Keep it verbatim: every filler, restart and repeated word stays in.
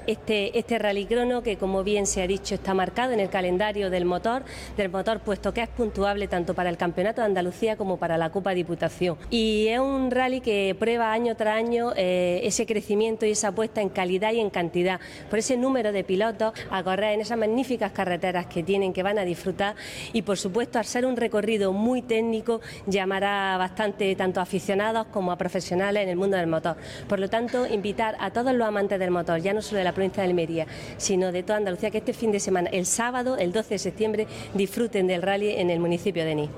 este, este rallycrono que, como bien se ha dicho, está marcado en el calendario del motor, del motor, puesto que es puntuable tanto para el Campeonato de Andalucía como para la Copa Diputación. Y es un rally que prueba año tras año eh, ese crecimiento y esa apuesta en calidad y en cantidad, por ese número de pilotos a correr en esas magníficas carreteras que tienen, que van a disfrutar, y por supuesto, al ser un recorrido muy técnico, llamará bastante tanto a aficionados como a profesionales en el mundo del motor. Por lo tanto, invitar a todos los amantes del motor, ya no solo de la provincia de Almería, sino de toda Andalucía, que este fin de semana, el sábado, el doce de septiembre, disfruten del rally en el municipio de Nís.